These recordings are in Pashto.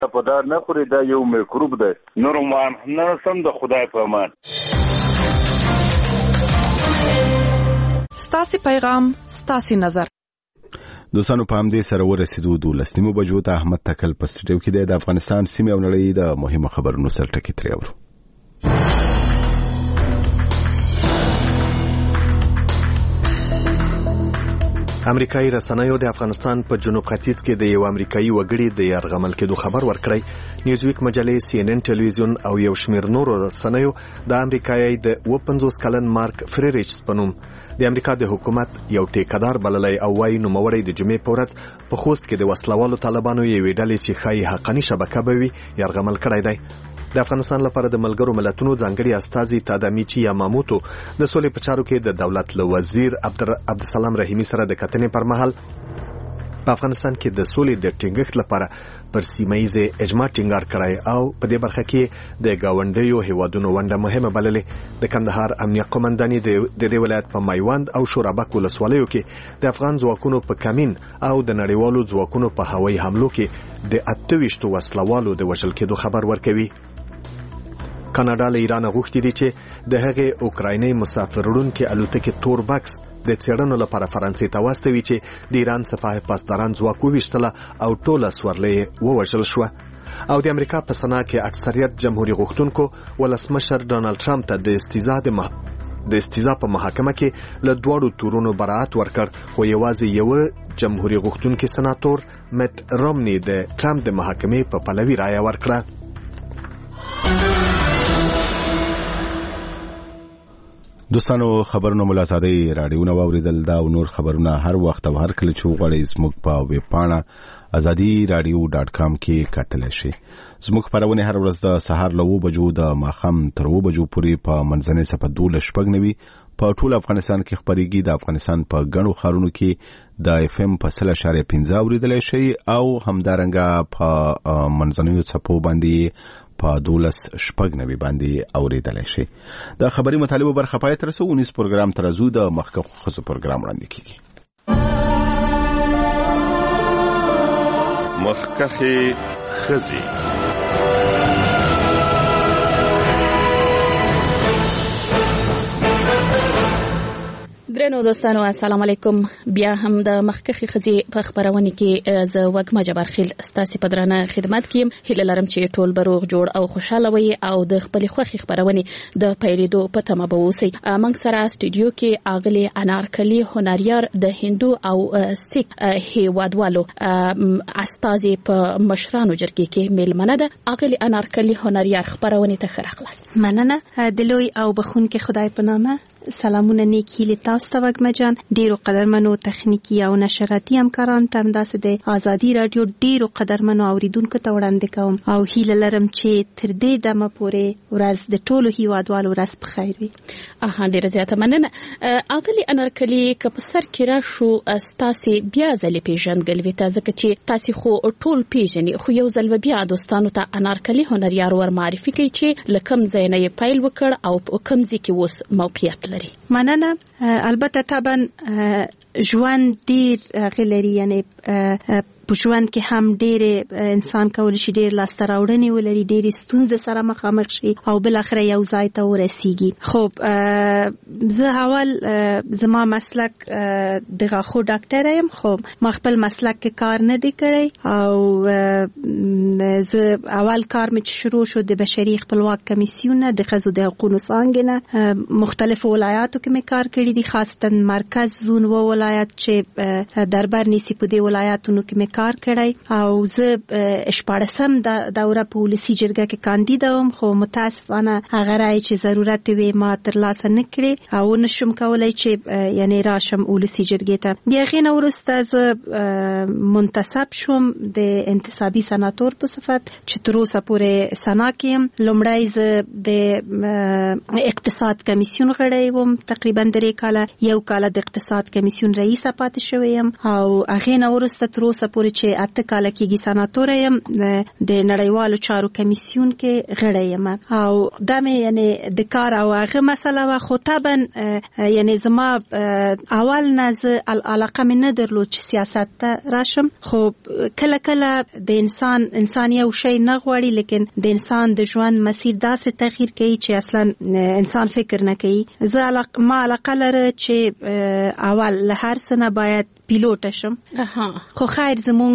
په دا نه خوري، دا یو میکروب دی. نورمان نه سم د خدای په امان. ستاسي پیغام ستاسي نظر. دوستانو په همدې سره ورسېدو 12 بجو ته. احمد تکل په سټډیو کې د افغانستان سیمې او نړۍ د مهمو خبرونو سره ټکي ترې اورو. امریکایي رسنیو د افغانستان په جنوب ختیځ کې د یو امریکایي وګړي د یرغمل کېدو خبر ورکړی. نیوزویک مجلې، CNN ټلویزیون او یو شمېر نورو رسنیو د امریکایي د 50 کلن مارک فریریچ په نوم د امریکا د حکومت یو ټیکدار بللی او وايي نوموړی د جمعې په ورځ په خوست کې د وسلوالو طالبانو یوې ډلې چې ښایي حقاني شبکه به وي یرغمل کړی دی. د افغانستان لپاره د ملګرو ملتونو ځانګړي استازي تادامیچی یاماموتو د سولې په چارو کې د دولت له وزیر عبدالسلام رحیمي سره د کتنې پر مهال په افغانستان کې د سولې د ټینګښت لپاره پر سیمایي اجماع ټینګار کړی او په دې برخه کې د گاونډیو هیوادونو ونډه مهمه بللې. د کندهار امنیه قومنداني د دې ولایت په میوند او شورابک ولسوالیو کې د افغان ځواکونو په کمین او د نړیوالو ځواکونو په هوایي حملو کې د 28 وسلوالو د وژل کېدو خبر ورکوي. کاناډا له ایران غوښتي دي چې د هغې اوکرایني مسافر وړونکي الوتکې تور بکس د څېړنو لپاره فرانسې ته واستوي چې د ایران سپاه پاسداران ځواک وویشتله او ټوله سورلۍ ووژل شوه. او د امریکا په سنا کې اکثریت جمهوریت غوښتونکو ولسمشر ډانلډ ټرمپ ته د استیزا په محاکمه کې له دواړو تورونو براءت ورکړ، خو یوازې یو جمهوریت غوښتونکي سناتور میټ رومني د ټرمپ د محاکمې په پلوي رایه ورکړه. دوستانو خبرونه ملا ساده رادیوونه واوریدل. دا او نور خبرونه هر وخت او هر کله چې وغواړئ زموږ په ویب پاڼه azadi.radio.com کې کتلی شئ. زموږ خبرونه هر ورځ د سهار له 9 بجو د ماښام تر 2 بجو پورې په منځنۍ صفحه 12:90 په ټول افغانستان کې خبرېږي. د افغانستان په ګڼو ښارونو کې د FM په 0.15 اوریدلی شئ او همدارنګه په منځنیو څپو باندې په 12:90 باندې اوریدلی شئ. د خبري مطالبه برخه پای ته رسو. 19 پروګرام ترازو د مخکښو ښځو پروګرام وړاندې کیږي. مخکښې ښځې. درنو دوستانو السلام علیکم. بیا هم د مخکښې ښځې په خبرونه کې زه وګما جبارخیل ستاسو په درانه خدمت کې هیله لرم چې ټول بروغ جوړ او خوشاله وي او د خپل خوښي خبرونه د پیریدو په تمه به اوسئ. موږ سره سټډیو کې اغلی انارکلی هنریار د هندو او سیک هیوادوالو استازي په مشرانو جرګې کې میلمنه ده. اغلی انارکلی هنریار خبرونه ته خراخلاص مننه. د لوی او بخونکې خدای په نامه سلامونه نیک هیله تاسو ته وګما جان. ډیرو قدرمنو تخنیکی او نشراتي همکاران ته همداسې د ازادي رادیو ډیرو قدرمنو اوریدونکو ته وړاندې کوم او هیله لرم چې تر دې دمه پورې ورځ د ټولو هیوادوالو ورځ په خیر وي. ډیره زیاته مننه. اغلی انارکلی که په سر کې را شو ستاسو بیا ځلې پیژندګل وي ته ځکه چې تاسو خو ټول پیژنئ، خو یو ځل بیا دوستانو ته انارکلی هنریار ور معرفي کوي چې لکم زینې پیل وکړ او په کوم ځای کې اوس موقعیت لري. مننه. البته طبعا ژوند ډیر غلري، یعنی په ژوند کې هم ډېر انسان کول شي ډېر لاسته راوړنې ولري، ډېر ستونزې سره مخامخ شي او بل اخر یو ځای ته ورسیږي. خب زه اول زما مسلک د غاښو ډاکټر یم، خو ما خپل مسلک کې کار نه دی کړی او زه اول کار مې شروع شو د بشري خپلواک کمیسیون د ښځو د حقوقو څانګې نه. مختلفو ولایاتو کې مې کار کړی دی، خاصتا مرکز زون و ولایت چې دربار نیسی په دې ولایاتونو کې مې کار کړی او زه 14م دوره په ولسی جرګه کې کاندید وم، خو متاسفانه هغه رای چې ضرورت وي ما ترلاسه نه کړې او نشم کولای چې یعنی راشم ولسی جرګې ته. بیا غین ورسته زه منتصب شوم د انتصابي سناتور په صفت چې تر اوسه پورې سنا کې یم. لومړی زه د اقتصاد کمیسیون غړی وم، تقریبا 3 کاله، یو کال د اقتصاد کمیسیون کمیسیون رئیس پاتې شوې یم او هغه نه وروسته تر اوسه پورې چې 8 کال کېږي سناتور یم د نړیوالو چارو کمیسیون کې غړی یم او دا مې یعنی د کار او هغه مسله وا خو طبعا یعنی زما اول نه علاقه مې نه درلود چې سیاست ته راشم خو کله کله د انسان یو شی نه غواړي لیکن د انسان د ژوند مسیر داسې تغییر کوي چې اصلا انسان فکر نه کوي ما علاقه لره چې اول له هر څه نه باید پیلوټ شم خو خیر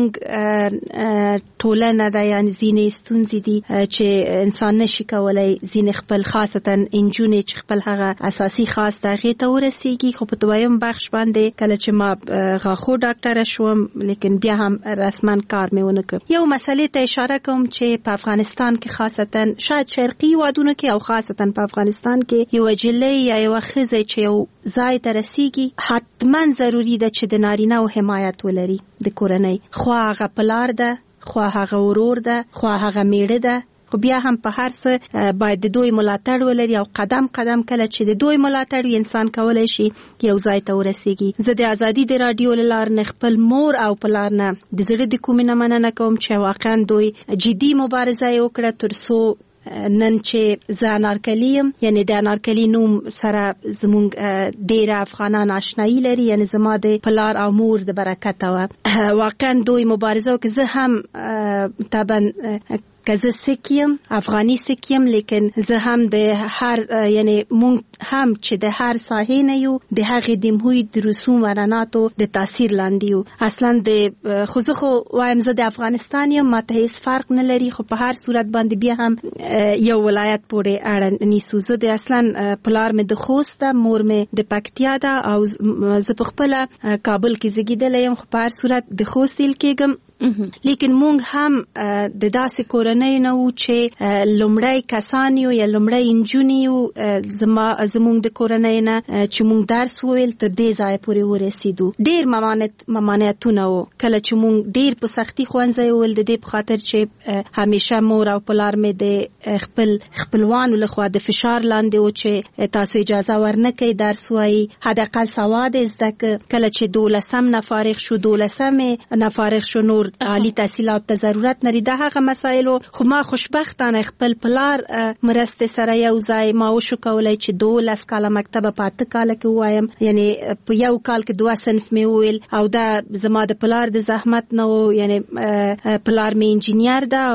زمونږ ټولنه ده یعنی ځینې ستونزې دي چې انسان نشي کولای ځینې خپل خاصتا انجونې چې خپل هغه اساسي خاص د هغې ته ورسیږي خو په دویم بخش باندې کله چې ما غاښو ډاکټره شوم لیکن بیا هم رسما کار مې ونه کړ یو مسلې ته اشاره کوم چې په افغانستان کې خاصتا شاید شرقي هیوادونو کې او خاصتا په افغانستان کې یو جلۍ یا یو ښځه چې یو ځای ته رسیږي حتما ضروري ده چې د نارینه او حمایت ولري د کورنۍ خو هغه پلار ده خو هغه ورور ده خو هغه میړه ده خو بیا هم په هر څه باید د دوی ملاتړ ولري او قدم قدم کله چې د دوی ملاتړ انسان کولای شي یو ځای ته ورسیږي زه د ازادي د رادیو لار نه خپل مور او پلار نه د زړه د کومې نه مننه کوم چې واقعا دوی جدي مبارزه وکړه تر څو نن چې زه انارکلي یم یعنی د انارکلي نوم سره زمونږ ډېر افغانان آشنایي لري یعنی زما د پلار او مور د برکته وه واقعا دوی مبارزه وکړه زه هم طبعا که زه سکیم افغانی سکیم لیکن زه هم د هر یعنی مونږ هم چې د هر ساحې نه یو د هغې د محوی د رسوم و رعناتو د تاثیر لاندې یو اصلا د خو زه خو وایم زه د افغانستان یم ماته هیڅ فرق نه لري خو په هر صورت باندې بیا هم یو ولایت پورې اړه نیسو زه د اصلا پلار مې د خوست ده مور مې د پکتیا ده او زه په خپله کابل کې زیږېدلی یم خو په هر صورت د خوست ایل کېږم لیکن مونږ هم د داسې کورنۍ نه وو چې لومړی کسان یو یا لومړی نجونې یو زمونږ د کورنۍ نه چې مونږ درس وویل تر دې ځایه پورې ورسېدو ډېر ممانعتونه وو کله چې مونږ ډېر په سختي ښوونځی وویل د دې په خاطر چې همیشه مور او پلار مې د خپلوانو لخوا د فشار لاندې وو چې تاسو اجازه ورنه کوئ درس وایي حداقل سواد زده کله چې 12 نه فارغ شو 12 نه فارغ شو نور عالی تحصیلات ته ضرورت نری دا هغه مسایل خو ما خوشبختانه خپل پلار مرسته سره یو ځای ما وشو کولای چې 12 کاله مکتب په 8 کاله کې وایم یعنی په یو کال کې 2 صنف مې وویل او دا زما د پلار د زحمت نه و یعنی پلار مې انجینیر ده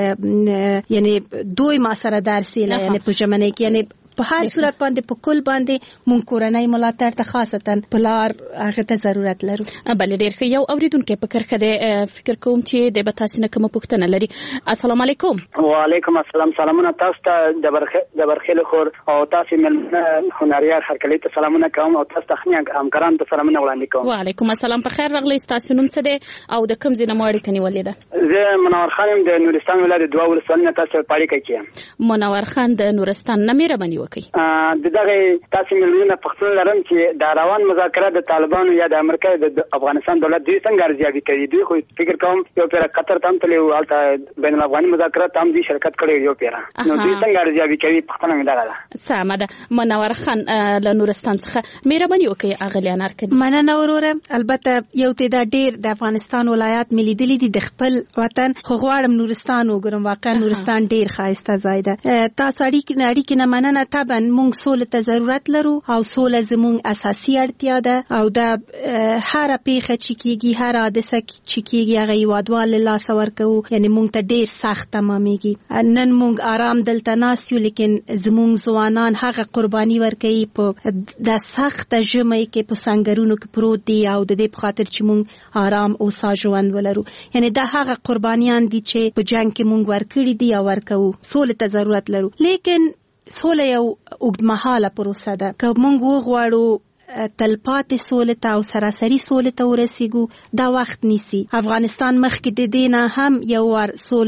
او یعنی دوی ما سره درس یې یعنی په ژمنه کې یعنی په هر صورت باندې په کل باندې مونږ کورنۍ ملاتړ ته خاصتا پلار هغه ته ضرورت لرو بل ډیر ښه یو اوریدونکو په کرخه د فکر کوم چې د بتاسي نه کوم پوښتنه لري السلام علیکم وعلیکم السلام سلامونه تاسو ته د برخیل خور او تاسو مل هنریار هرکلی ته سلامونه کوم او تاسو ته همکاران ته سلامونه وړاندې کوم وعلیکم السلام په خیر راغلی تاسو نوم څه دی او د کوم ځای نه مو اړیکه نیولې ده زه منور خان د نورستان ولایت دوه ولسوالۍ تاسو په اړیکه کې منور خان د نورستان نه مهرباني د دغه تاسو مليونه پښتون لرم چې د روان مذاکرات د طالبانو یا د امریکا د افغانستان دولت دوی څنګه ارزیابي کوي دوی خو فکر کوم یو پیر قطر ته تللی او البته بین الافغاني مذاکرات هم دوی شرکت کړی یو پیر نو دوی څنګه ارزیابي کوي پښتون مې دغه سمه ده منور خان له نورستان څخه مهرباني وکړئ اغلی انارکلي مننه وروره البته یو تعداد ډیر د افغانستان ولایت ملي دلی دي د خپل وطن خو غواړم نورستان وګورم واقعا نورستان ډیر ښایسته ځای ده تاسو اړیکې نه مننه طبعا مونږ سوله ته ضرورت لرو او سوله زمونږ اساسي اړتیا ده او د هر پیښه چې کیږي هر حادثه چې کیږي هغه هیوادوال له لاسه ورکوو یعنی مونږ ته ډیر سخت تمامېږي نن مونږ آرام دلته ناست یو لیکن زمونږ ځوانان هغه قرباني ورکوي په د سخته ژمي کې په سنګرونو کې پروت دي او د دې په خاطر چې مونږ آرام او سا ژوند ولرو یعنی دا هغه قربانیان دي چې په جنگ کې مونږ ورکړي دي او ورکوو سوله ته ضرورت لرو لیکن سوله یو اوږدمهاله پروسه ده که موږ وغواړو تلپاتې سوله ته او سراسري سوله ته ورسیږو دا وخت نیسي افغانستان مخکې د دې نه هم یو وار سوله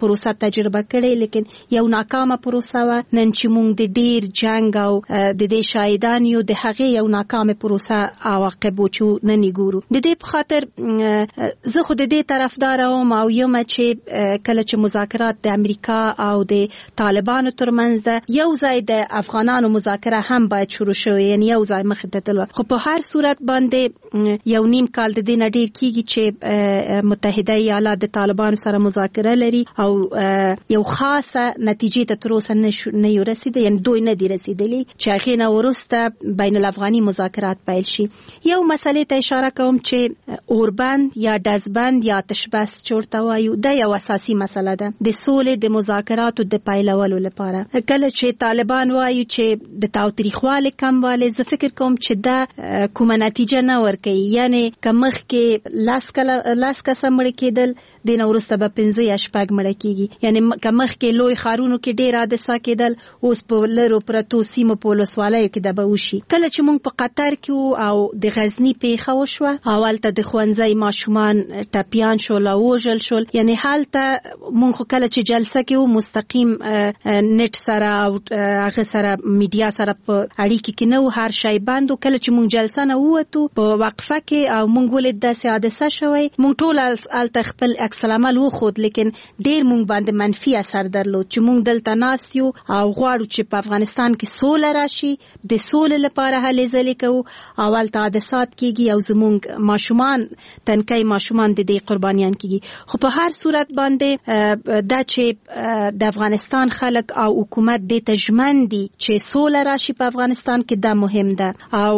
پروسه تجربه کړې، لیکن یو ناکامه پروسه و. نن چې موږ د ډیر جنگ او د دې شاهدان یو، د هغه یو ناکامه پروسه عواقب وچو نن ګورو. د دې په خاطر زه خو د دې طرفدار یم او یم چې کله چې مذاکرات د امریکا او د طالبانو ترمنځ ده، یو ځای د افغانانو مذاکره هم باید شروع شوي، یعنی یو ځای مخې ته تلل. خو په هر صورت باندې یو نیم کال د دې نه ډیر کیږي چې متحده ایالات د طالبانو سره مذاکره لري او یو خاصه نتیجې ته تر اوسه نه یو رسیدي، یعنی دوی نه دي رسیدلي چې هغې نه وروسته بین الافغاني مذاکرات پیل شي. یو مسلې ته اشاره کوم چې اوربند یا ډزبند یا آتشبس چې ورته وایو، دا یو اساسي مسله ده د سولې د مذاکراتو د پیلولو لپاره. کله چې طالبان وایو چې د تاوتریخوالي کموالی، زه فکر کوم چې دا کومه نتیجه نه ورکوي. یعنی که مخکې لاس کسه مړه کېدل، د نه وروسته به 5 یا 6 مړه کېږي. یعنی که مخکې لوی ښارونو کې ډېر حادثه کېدل، اوس په لرو پرتو سیمو په ولسوالیو کې دا به وشي. کله چې موږ په قطر کې او د غزني پیښه وشوه، هلته د ښوونځي ماشومان ټپیان شول او وژل شول. یعنی هلته موږ خو کله چې جلسه کې مستقیم نت سره او هغه سره میډیا سره په اړیکه کې نه و، هر شی بند و. کله چې موږ جلسه نه ووتو په وقفه کې او موږ ولید داسې حادثه شوی، موږ ټول هلته خپل عکس العمل وښود، لیکن ډېر موږ باندې منفي اثر درلود چې موږ دلته ناست یو او غواړو چې په افغانستان کې سوله راشي، د سولې لپاره هلې ځلې کوو او هلته حادثات کېږي او زموږ ماشومان، تنکۍ ماشومان د دې قربانیان کېږي. خو په هر صورت باندې دا چې د افغانستان خلک او حکومت دې ته ژمن دي چې سوله راشي په افغانستان کې، دا مهم ده. او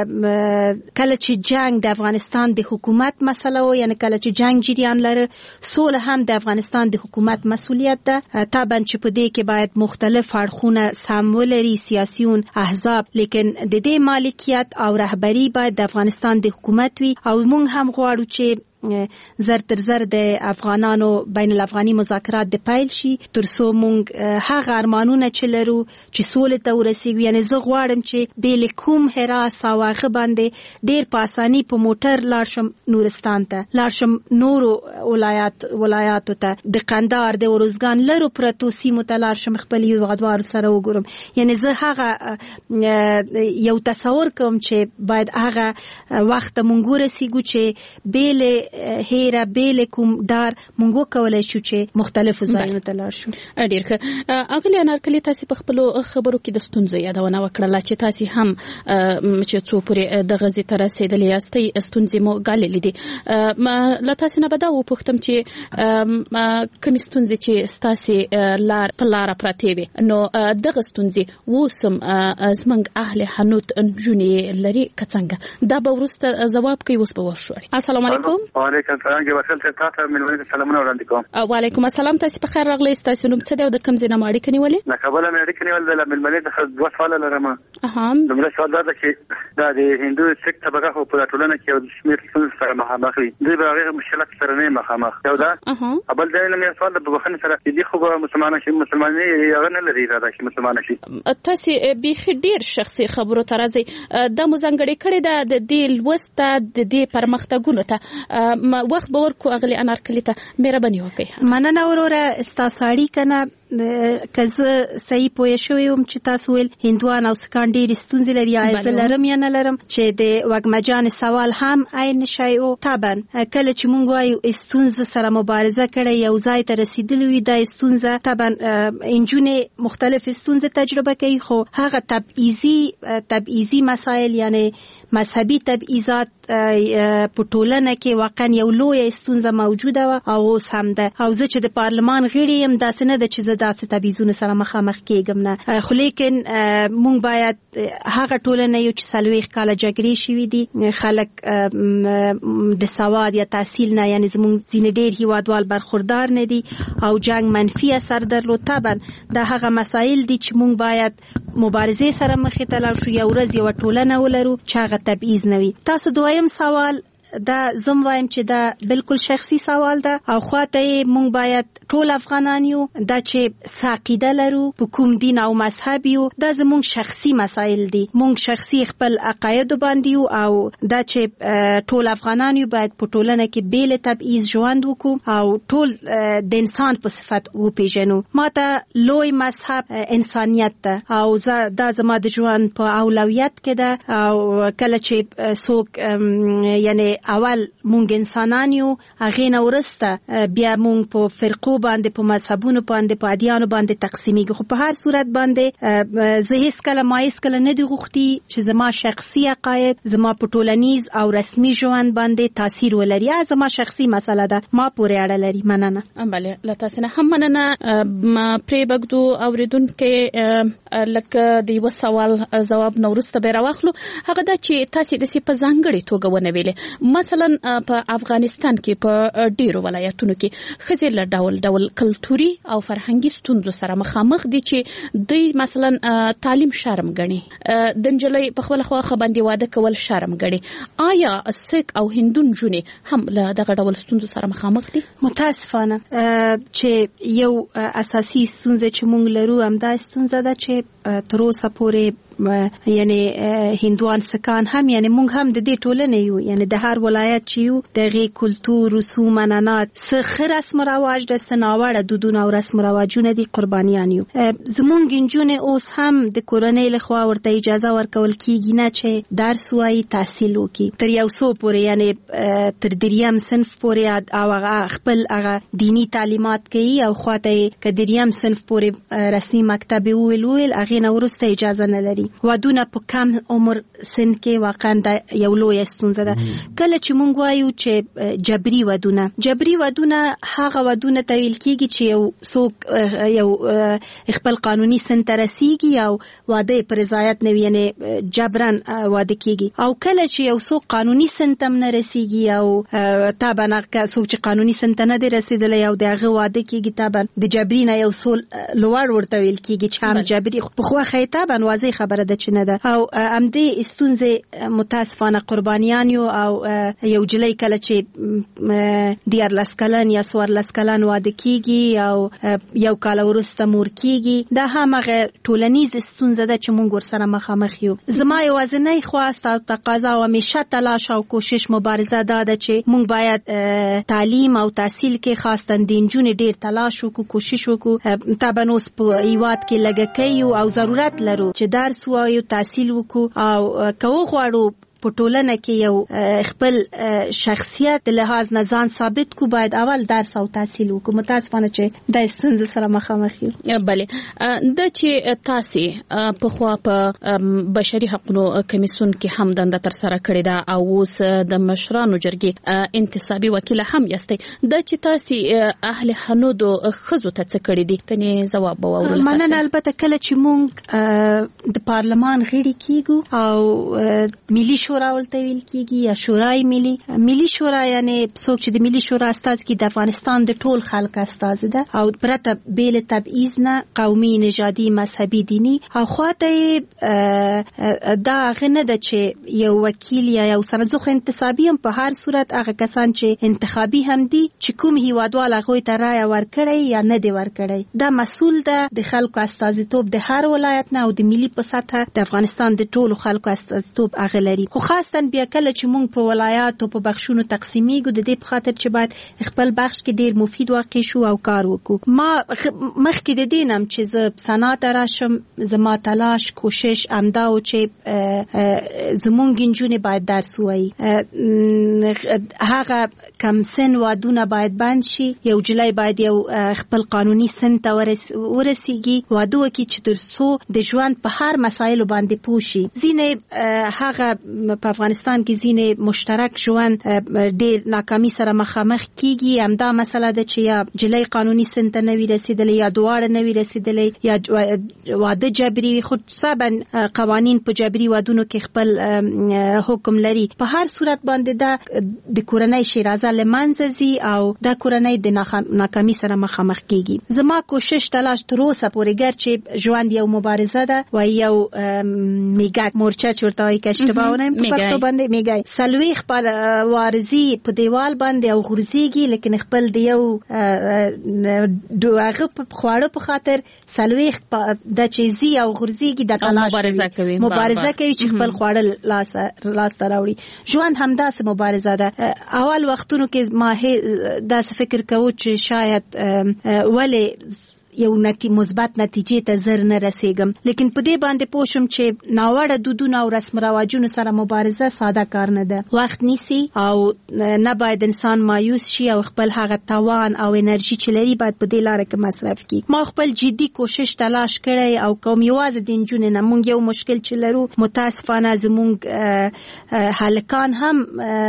کله چې جنگ د افغانستان د حکومت مسله و، یعنی کله چې جنگ جریان لره، سوله هم د افغانستان د حکومت مسؤلیت ده. طبعا چې په دې کې باید مختلف اړخونه سم ولري، سیاسیون، احزاب، لیکن د دې مالکیت او رهبری باید د افغانستان د حکومت وي. او موږ هم غواړو چې زر تر زر د افغانانو بین الافغاني مذاکرات د پیل شي، ترڅو موږ هغه ارمانونه چې لرو چې سولې ته ورسیږو. یعنی زه غواړم چې بیل کوم حراس او هغه باندې ډیر په اساني په موټر لاړ شم نورستان ته، لاړ شم نورو ولایاتو ته، د قندهار د ارزګان لرو پرتو سیمو ته لاړ شم، خپل هیوادوالو سره وګورم. یعنی زه هغه یو تصور کوم چې باید هغه وخت مونږ ورسیږو چې بیل هیره بیل کوم دار مونږ وکولای شو چې مختلفو ځایونو ته لاړ شو. ډیر ښه. اغلی انارکلي، تاسو په خپل خبرو کې د ستونزو یادونه وکړه چې تاسو هم چې څو پورې د غزي تر رسیدلې یاستئ، ستونزې مو ګاللې دي. لا تاسو نه بداو پوښتم چې کوم ستونزې چې تاسو په لار پراته وي، نو دغه ستونزې وسم زمنګ اهل حنوت انجونی لري کڅنګ دا به ورسته جواب کوي. اوس به ورشوري. السلام علیکم. وعلیکم السلام. کې وصل ته تاسو ملګری سلامونه وړاندې کوم. وعلیکم السلام. تاسو په خیر راغلی. تاسو نوم څه دی او د کوم ځای نه اړیکه نیولې؟ نه قبل مې اړیکه نیولې د ملمنې څخه 2 سوال لرم. لومړی سوال دا چې دا د هندو سیک طبقه خو په ټولنه کې یو شمېر څه سره مخامخ دي، دوی به هغه مشکلات سره نه مخامخ. یو دا بل دا نه مې سوال د بخښنې سره دي خو مسلمانان شي، مسلمانې هغه نه لري دا چې مسلمانان شي. تاسو به ډیر شخصي خبرو ترازي د مزنګړې کړي د دې لوسته د دې پرمختګونو ته وخت باور کو اغلی انارکلی ته مهرباني وکړئ. مننه وروره ستاسو اړیکه نه که زه صحیح پوه شوی یم چې تاسو ویل هندوان او سکان ډېرې ستونزې لري، یا زه لرم یا نه لرم، چې د وږمجانې سوال هم عین شی و. طبعا کله چې موږ وایو ستونزه سره مبارزه کړی، یو ځای ته رسیدلی وي، دا ستونزه طبعا انجونې مختلف ستونزې تجربه کوي، خو هغه تبعیضي مسایل یعنی مذهبي تبعیضات په ټولنه کې واقعا یو لویه ستونزه موجوده وه او اوس هم ده. او زه چې د پارلمان غړی یم داسې نه ده چې زه داسې تبعیضونو سره مخامخ کېږم نه، خو لیکن موږ باید هغه ټولنه یو چې 40 کاله جګړې شوي دي، خلک د سواد یا تحصیل نه، یعنی زموږ ځینې ډېر هیوادوال برخوردار نه دي او جنگ منفي اثر درلود. طبعا دا هغه مسایل دي چې موږ باید مبارزې سره مخې ته لاړ شو، یو ورځ یو ټولنه ولرو چې هغه تبعیض نه وي. تاسو دویم سوال دا زم وایم چې دا بالکل شخصي سوال ده او خواته مونږ باید ټول افغانان یو، دا چې ساقیده لرو په کوم دین او مذهب یو، دا زموږ شخصي مسایل دي. موږ شخصي خپل عقاید باندې یو او دا چې ټول افغانان یو باید په ټولنه کې بیل تبعیض ژوند وکړو او ټول د انسان په صفت وپیژنو. ماته لوی مذهب انسانیت ده او دا زما د ژوند په اولویت کې ده. او کله چې څوک یعنی اول مونږ انسانان یو، هغې نه وروسته بیا مونږ په فرقو باندې، په مذهبونو باندې، په ادیانو باندې تقسیمیږو. خو په هر صورت باندې زه هیڅکله نه دي غوښتي چې زما شخصي عقاید زما په ټولنیز او رسمي ژوند باندې تاثیر ولري. زما شخصي مسله ده، ما پورې اړه لري. مننه. بله، له تاسو نه هم مننه. پرې بګدو اوریدونکو لکه د یو سوال جواب نو وروسته به راوخلو. هغه دا چې تاسو د سی په ځانګړي توګه ونه ویلې، مثلا په افغانستان کې په ډیرو ولایتونو کې ښځې له ډول کلتوري او فرهنګي ستونزو سره مخامخ دي چې دوی مثلا تعلیم شرم ګڼي، د نجلۍ په خپل خواخه باندې واده کول شرم ګڼي. آیا سیک او هندو نجونې هم له دغه ډول ستونزو سره مخامخ دي؟ متاسفانه چې یو اساسي ستونزه چې موږ لرو همدا ستونزه ده چې تر اوسه پورې یعنی هندوان سکان هم، یعنی موږ هم د دې ټولنې یو، یعنی د هر ولایت چې یو دغه کلتور، رسوم، عنعنات، څه رسم رواج د سناوړه دودونه او رسم رواجونه دي، قربانیان یو. زمونږ نجونې اوس هم د کورنۍ لخوا ورته اجازه ورکول کیږي نه چې درس وایي، تحصیل وکړي تر یو څو پورې، یعنی تر دریم صنف پورې، او هغه خپل هغه دینی تعلیمات کوي او خواته که دریم صنف پورې رسمي مکتب ویل هغې نه وروسته اجازه نه لري. ودونه په کم عمر سن کې واقعا د یو لوی ستونزه ده. کله چې مونږ وایو چې جبري ودونه هغه ودونه ته ویل کیږي چې یو څوک یو خپل قانوني سن ته رسیږي او واده پر رضایت نه وي، یعنی جبران واده کیږي. او کله چې یو څوک قانوني سن ته نه رسیږي او طبعا څوک چې قانوني سن ته نه دی رسیدلی او دغه واده کیږي، طبعا د جبري نه یو څول لوړ ورته ویل کیږي چې هم جبري. په خو طبعا واضح خبره ده چې نه ده. او همدې ستونزې متاسفانه قربانیان یو. او یو جلۍ کله چې 14 کلن یا 14 کلن واده کیږي او یو کال وروسته مور کیږي، دا همغه ټولنیز ستونزه ده چې موږ ورسره مخامخ یو. زما یوازینی خواست او تقاضا او همیشه تلاش او کوشش مبارزه ده چې موږ باید تعلیم او تحصیل کې خاصه د نجونې ډیر تلاش وکړو، کوشش وکړو. طبعا اوس په هیواد کې لږکۍ او ضرورت لرو چې درس وایو، تحصیل وکړو او که وغواړو په ټولنه کې یو خپل شخصیت لحاظ نه ځان ثابت کو، باید اول درس او تحصیل وکړو. متاسفانه چې د ستونزې سره مخامخ یو. بله، د چې تاسو په خوا په بشري حقوقو کمیسیون کې هم دنده تر سره کړې ده او اوس د مشرانو جرګې انتصابي وکیل هم یاستئ، د چې تاسو اهل حنودو ښځو ته څه کړی دي؟ تنې جواب وورل. مننه. البته کله چې موږ د پارلمان غړي کیږو او ملي شورا ولته ویل کیږي یا شورای ملي شورا، یعنی څوک چې د ملي شورا استاذ کی د افغانستان د ټول خلک استاذ ده او پرته بیل تبعیض نه، قومي، نژادي، مذهبي، دینی. او خواته دا غنه ده چې یو وکیل یا یو سندزخ انتصابي هم په هر صورت هغه کسان چې انتخابي هم دي چې کوم هیوادوال هغه ته رائے ورکړي یا نه دی ورکړي، دا مسؤل ده د خلکو استازیتوب د هر ولایت نه او د ملي په سطح د افغانستان د ټولو خلکو استازیتوب هغه لري. خو خاصا بیا کله چې موږ په ولایت او په بخښونو تقسیمیږو د دې په خاطر چې باید خپل بخش کې ډیر مفید واقع شو او کار وکړو. ما مخکې د دینم چې زه سنات راشم، زما تلاش کوشش امدا او چې زمونږ نجونې باید درس وایي، هغه کم سن وادونه باید بند شي، یو جلای باید یو خپل قانوني سن ته ورسیږي، واده وکړي چې ترڅو د ژوند په هر مسایلو باندې پوه شي. ځینې هغه په افغانستان کې ځینې مشترک ژوند ډیر ناکامي سره مخامخ کیږي. همدا مسله ده چې یا جلای قانوني سن ته نه وي رسیدلی یا دواړه نه وي رسیدلی یا واده جبري وي. خو طبعا قوانین په جبري وادونو کې خپل حکم لري. په هر صورت باندې دا د کورنۍ شیرازه ښځه له منځه ځي او د کورنۍ د ناکامي سره مخامخ کیږي. زما کوشش تلاش تر اوسه پورې ګر چې ژوند یو مبارزه ده و یو میګا مورچه چورتای که اشتباه ونه په پښتو باندې میګای سلويخ پر وارزي په دیوال باندې او غورځيږي لیکن خپل د یو دوغه په خواړه په خاطر سلويخ د چيزي او غورځيږي د تلاش مبارزه کوي چې خپل خواړه لاس ته راوړي. ژوند همداسې مبارزه ده. اول وختونو کې ما داسې فکر کوم چې شاید ولی یو مثبت نتیجې ته زر نه رسیږم، لیکن په دې باندې پوه شم چې ناوړه دودونه او رسم رواجونو سره مبارزه ساده کار نه ده، وخت نیسي او نه باید انسان مایوس شي او خپل هغه توان او انرژي چې لري باید په دې لاره کې مصرف کړي. ما خپل جدي کوشش تلاش کړی او کوم یوازې د نجونې نه مونږ یو مشکل چې لرو متاسفانه زمونږ هلکان هم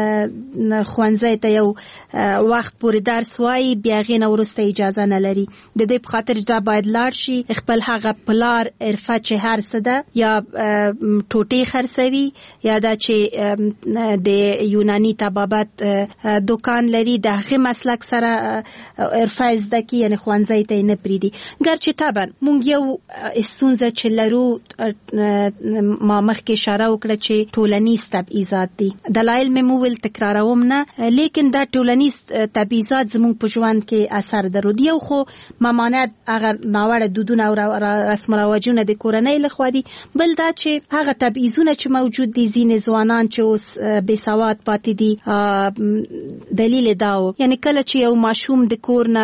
ښوونځي ته یو وخت پورې درس وایي بیا هغې نه وروسته اجازه نه لري. د دې په خاطر دا باید لاړ شي خپل هغه پلار عرفه چې هر څه ده یا ټوټې خرڅوي یا دا چې د یوناني طبابت دکان لري د هغه مسلک سره عرفه زده کی یعنی ښوونځي ته نه پریدي. ګرچې طبعا مونږ یو ستونزه چې لرو ما مخکې اشاره وکړه چې ټولنیز تبعیضات دي. دلایل مې مو ول تکراروم نه، لیکن دا ټولنیز تبعیضات زموږ په ژوند کې اثر درلود. یو خو ممانعت هغه ناوړه دودونه او رسم رواجونه د کورنۍ لخوا دي، بل دا چې هغه تبعیضونه چې موجود دي ځینې ځوانان چې اوس بې سواد پاتې دي دلیل دا و یعنی کله چې یو ماشوم د کور نه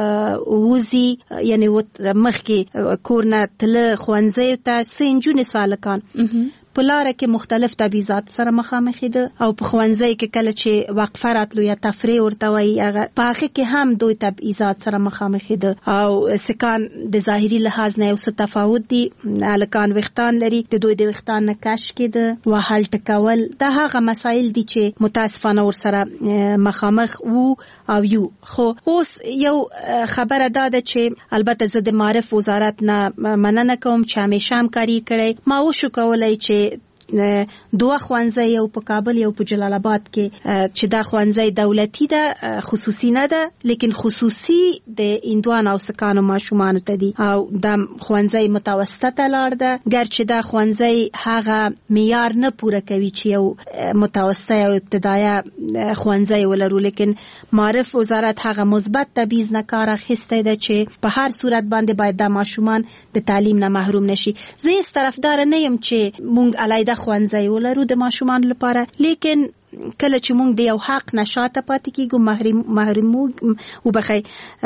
وځي یعنی مخکې کور نه تله ښوونځیو ته څه نجونې سالکان په لاره کې مختلف تبعیضات سره مخامخ دي او په ښوونځي کې کله چې وقفه راتلو یا تفریح ورته وایي هغه په هغه کې هم دوی تبعیضات سره مخامخ دي او سکان د ظاهري لحاظ نه یو څه تفاوت دي. هلکان ویښتان لري، د دوی د ویښتان نه کش کېده وهل ټکول دا هغه مسایل دي چې متاسفانه ورسره مخامخ وو او یو. خو اوس یو خبره دا ده چې البته زه د معرف وزارت نه مننه کوم چې همیشه همکاري کړی. ما وشو کولای چې دوه ښوونځي یو په کابل یو په جلال آباد کې چې دا ښوونځي دولتي ده خصوصي نه ده لیکن خصوصي د هندوان او سکانو ماشومانو ته دي او دا ښوونځي متوسطه لار ده. ګرچې دا ښوونځي هغه معیار نه پوره کوي چې یو متوسطه او ابتدایه ښوونځي ولرو، لیکن معرف وزارت هغه مثبت تبعیض نه کار اخیستی ده چې په هر صورت باندې باید دا ماشومان د تعلیم نه محروم نشي. زه هیڅ طرفدار نه یم چې مونږ علیده ښوونځي ولرو د ماشومان لپاره، لیکن کله چې مونږ د یو حق نشاته پاتې کیږو محروم وبخي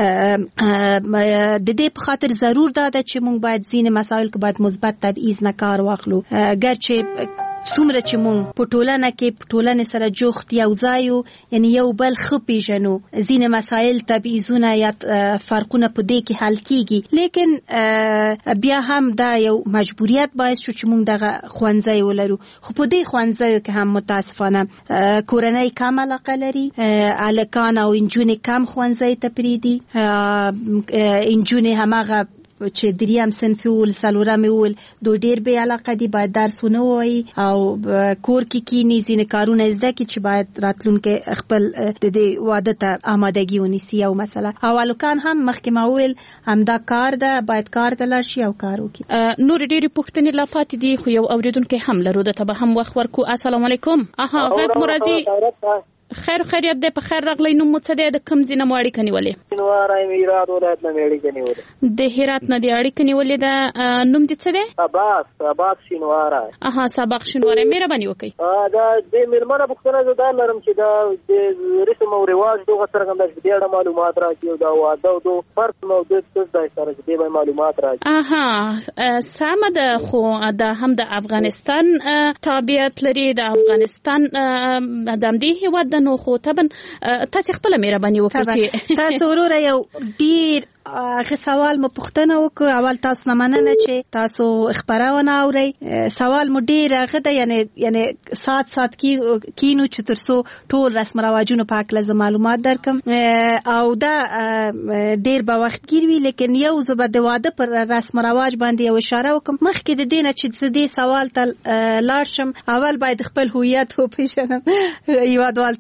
د دې په خاطر ضرور ده چې مونږ باید ځینې مسایل کې باید مثبت تبعیض نه کار واخلو. ګرچې څومره چې مونږ په ټولنه کې په ټولنې سره جوخت یو ځای یعنی یو بل ښه پیژنو ځینې مسایل تبعیضونه یا فرقونه په دې کې حل کیږي، لیکن بیا هم دا یو مجبوریت باعث شو چې مونږ دغه ښوونځی ولرو. خو په دې ښوونځیو کې هم متاسفانه کورنۍ کم علاقه لري، هلکان او نجونې کم ښوونځی ته پریدي، نجونې هماغه چې دریم صنف ول څلورم ول دوی ډېر بې علاقه دي باید درس ونه وایي او کور کې کینی ځینې کارونه زده کړي چې باید راتلونکي خپل د دې واده ته آمادګي ونیسي. او مثلا هلکان هم مخکې ما ویل همدا کار ده باید کار ته لاړ شي او کار وکړي. نور ډېرې پوښتنې لا پاتې دي خو یو اوریدونکی هم لرو ده ته به هم وخت ورکو. السلام علیکم. غږ مو راځي. خیر خیریت دی، په خیر راغلی. نوم مو څه دی؟ د کوم ځای نه مو اړیکه نیولې؟ هرات ولایت نه اړیکه نیولې. د هرات نه دی اړیکه نیولې ده. نوم دې څه دی؟ سباق شینواره. سباق شینواره. مهرباني وکړئ. دا د میرمنه پوښتنه زه دا لرم چې دا د رسم او رواج دغه څرګنده چې ډېر معلومات راکړي او دا واده او د فرق موجود څه ځای سره چې ډېر معلومات راکړي. سمه ده، خو دا هم د افغانستان تابعیت لري، د افغانستان د همدې هېواد نو خو طبعا تاسو خپل مهرباني وکړئ. تاسو وروره یو ډیر هغه سوال مو پوښتنه وکړه. اول تاسو نه مننه چې تاسو خبرونه اورئ. سوال مو ډیر هغه ده یعنی سات کینو چې ترسو ټول رسم رواجونو په اړه معلومات درکم او دا ډیر به وخت ګیروي، لیکن یو زبر د واده پر رسم رواج باندې یو اشاره وکم. مخکې د دینه چې دې سوال ته لاړ شم اول باید خپل هویت وپیژنم. یو ډول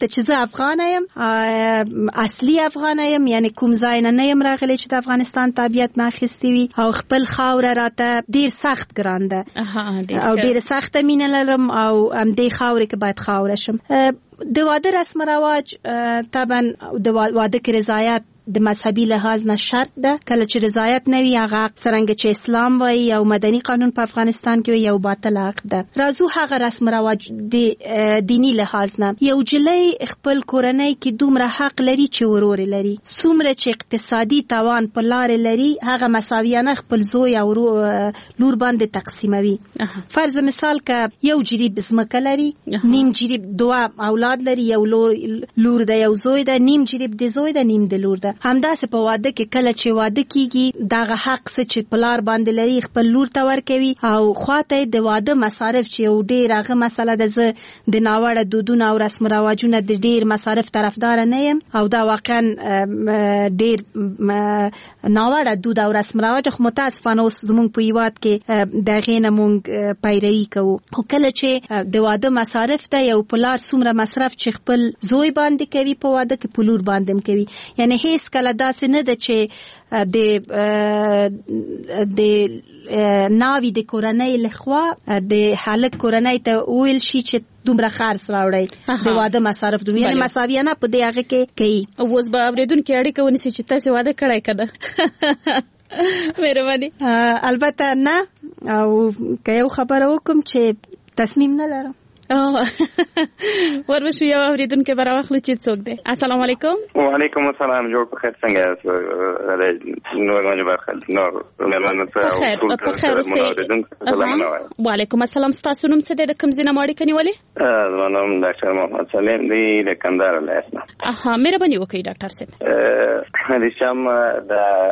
ته چې زه افغان یم، اصلي افغان یم، یعنی کوم ځای نه یم راغلی چې د افغانستان تابعیت ما اخیستی وي، او خپل خاوره راته ډیر سخت ګران ده او ډیر سخت مینه لرم او همدې خاورې کې باید خاوره شم. د واده رسم رواج طبعا د واده کې رضایت د مذهبي لحاظ نه شرط ده. کله چې رضایت نه وي هغه څرنګه چې اسلام وایي او مدني قانون په افغانستان کې یو باطل حق ده. راځو هغه رسم رواج د دینی لحاظ نه. یو جلۍ خپل کورنۍ کې دومره حق لري چې ورور لري، څومره چې اقتصادي توان په لار لري هغه مساویانه خپل زوی او لور باندې تقسیموي. فرض مثال که یو جریب ځمکه لري، نیم جریب دوه اولاد لري، یو لور ده یو زوی ده، نیم جریب د زوی ده نیم د لور ده. همداسې په واده کې کله چې واده کیږي دغه حق څه چې پلار باندې لري خپل لور ته ورکوي، او خواته د واده مصارف چې یو ډیر هغه مسله ده. زه د ناوړه دودونه او رسم رواجونه د ډیر مصارف طرفدار نه یم، او دا واقعا ډیر ناوړه دود او رسم رواج خو متاسفانه اوس زموږ په هیواد کې دغه نه مونږ پیروي کوو. خو کله چې د واده مصارف ته یو پلار څومره مصرف چې خپل زوی باندې کوي په واده کې په لور باندې هم کوي، یعنی هیڅ کله داسې نه ده چې د ناوی د کورنۍ لخوا د هلک کورنۍ ته ویل شي چې دومره خرڅ راوړی د واده مصارف دوی، یعنی مساویانه په دې هغه کې کوي. اوس به اوریدونکو اړیکه ونیسي چې تاسو واده کړی کنه. مهرباني. البته نه، او که یو خبره وکم چې تصمیم نه لرم. وربشو یو اوریدونکو براوخلو چې څوک دی. السلام علیکم. وعلیکم السلام. جوړ په خیر څنګه نور غوښنه برخل نور مېلمانه ته په خیر اوسئ. وعلیکم السلام. تاسو نوم څه دی، د کوم ځای نه اړیکه نیولې؟ زما نوم ډاکټر محمد سلیم دی د کندهار ولایت نه. مهرباني وکړئ ډاکټر صاحب. د شام د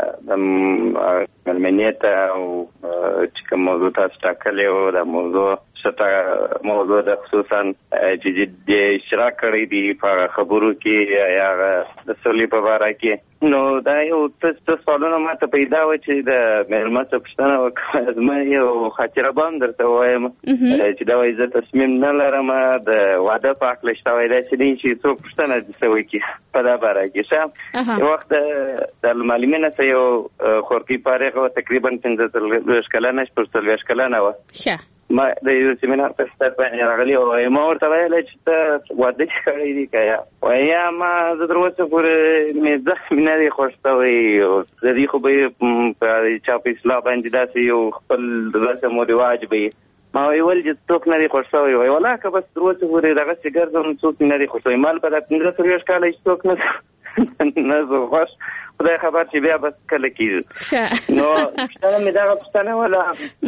ملمنیت او چې کوم موضوع تاسو ټاکلې او د موضوع د خصوصا چې د اشتراک کړی دی په خبرو کې یا د سولې په اړه کې، نو دا یو څه سوالونه ماته پیدا و چې د مېرمن څخه پوښتنه وکړه. زما یو خاطره به هم درته وایم چې دا وایي زه تصمیم نه لرم د واده په هکله شته وایي داسې دی چې څوک پوښتنه دې وکړي په دا باره کې. یو وخت د معلمینه څخه یو خورکۍ فارغ وه، تقریبا 15 کلنه 14 کلنه وه. ما د یو سیمینار په ستر باندې راغلی او ما ورته ویل چې ته واده کړی دی که یا ما زه تر اوسه پورې مې مینه دې خوښته وي او د دې خو به په چا په اصلاح باندې داسې یو خپل رسم و رواج به یې ما ویل چې څوک نه دې خوښته وي ولا که بس تر اوسه پورې دغسې ګرځم څوک نه دې خوښته وي. مال په دا 15 کاله چې څوک نه زه خوښ خدای خبر چې بیا بس کله کېږي. نو پوښتنه مې دغه پوښتنه وه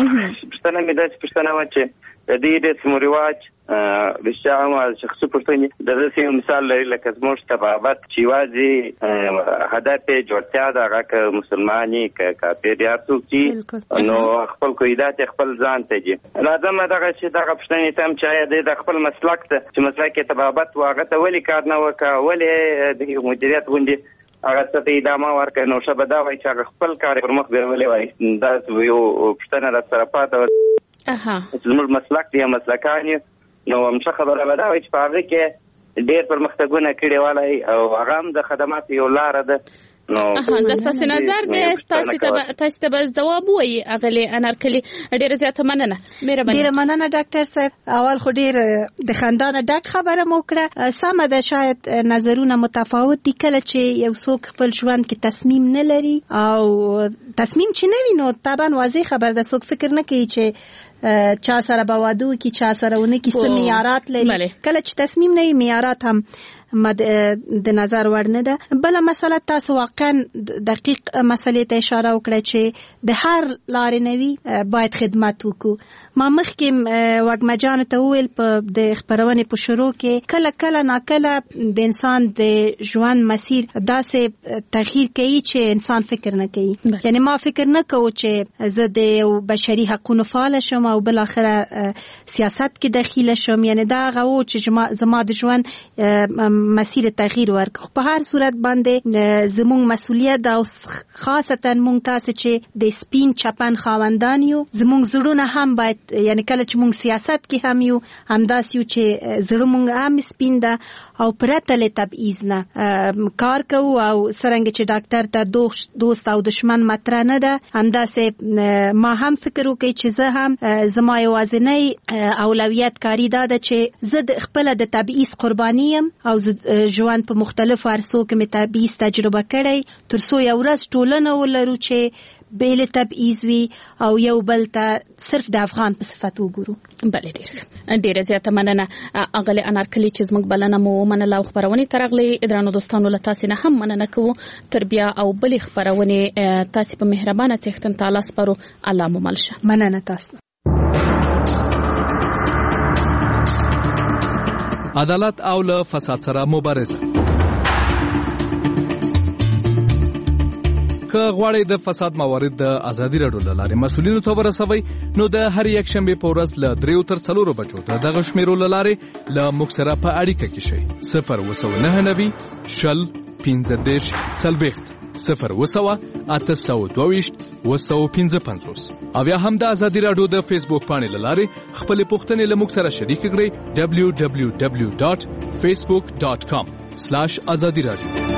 چې د دې رسم و رواج رښتیا هم شخصي پوښتنې د داسې یو مثال لري لکه زموږ طبابت چې یوازې هدف یې جوړتیا ده، هغه که مسلمان یې که کافر یا څوک چې نو خپل قیدات یې خپل ځان ته دي. لازمه دغه چې دغه پوښتنې ته هم چې آیا دی د خپل مسلک ته چې مسلک یې طبابت و هغه ته ولې کار نه وکړه، ولې د مدیریت غوندې هغه څه ته ادامه ورکړه، نو ښه به دا وایي چې هغه خپل کار پر مخ بیولې وایي. دا یو پوښتنه را سره پاته وه چې زموږ مسلک دی یا مسلکان یو، نو همشه خبره به دا وایي چې په هغه کې ډېر پرمختګونه کړي والی او هغه هم د خدماتو یو لاره ده. د ستاسو نظر دی، تاسو ته به ځواب وایي اغلې انارکلي. ډېره زیاته مننه. ډېره مننه ډاکټر صاحب. اول خو ډېر د خندانه ډک خبره مو کړه. سمه ده، شاید نظرونه متفاوت دي. کله چې یو څوک خپل ژوند کې تصمیم نه لري او تصمیم چې نه وي نو طبعا واضح خبر ده څوک فکر نه کوي چې چا سره به واده وکړي چا سره ونه کړي، څه معیارات لري. کله چې تصمیم نه وي معیارات هم د نظر وړ نه ده. بله مسله تاسو واقعا دقیق مسلې ته اشاره وکړه چې د هر لارې نه وي باید خدمت وکړو. ما مخکې وږمه جانو ته وویل په د خپرونې په شروع کې کله ناکله د انسان د ژوند مسیر داسې تغییر کوي چې انسان فکر نه کوي. یعنی ما فکر نه کوو چې زه د بشري حقونو فعال شم شم او بل اخره سیاست کې داخله شم. یعنی دا غو چې زما د ژوند مسیر تغییر ورک. په هر صورت باندې زموږ مسؤلیت او خاصتا موږ تاسو چې د سپین چپن خاوندان یو، زموږ زړونه هم باید یعنی کله چې موږ سیاست کې هم یو همداس یو چې زړه موږ هم سپین ده او پرته له تبعیض نه کار کوو او څنګه چې ډاکټر ته دوست او دشمن مطرح نه ده، همداسې ما هم فکر وکړ چې زه هم زما یوازینی اولویت کاری ده چې زه د خپل د تبعیض قربانی یم او ژوند په مختلفو عرصو کې مې تبعیض تجربه کړی تر څو یو ورځ ټولنه ولرو چې بیل تبعیض وی او یو بل ته صرف د افغان په صفت وګورو. بلې ډیره زیاته مننه اغلی انارکلی چې زموږ بلنه مو منله او خبرونه ترغلي درانو دوستانو له تاسو نه هم مننه کوو. تربیه او بل خبرونه تاسو په مهربانه څښتن تعالی سپارو. الله مو ملشه. مننه تاسو. عدالت او له فساد سره مبارزه. که غواړئ د فساد موارد د ازادي راډیو له لارې مسؤلینو ته ورسوي نو د هر یک شنبه په ورځ له 3 تر 4 بجو دغه شمیرو له لارې له موږ سره په اړیکه کې شئ. 029 شل 15 40 0 او یا هم د ازادي راډیو د فیسبوک پاڼې له لارې خپل پوښتنې له موږ سره شریک کړئ www.facebook.com/azadi radio.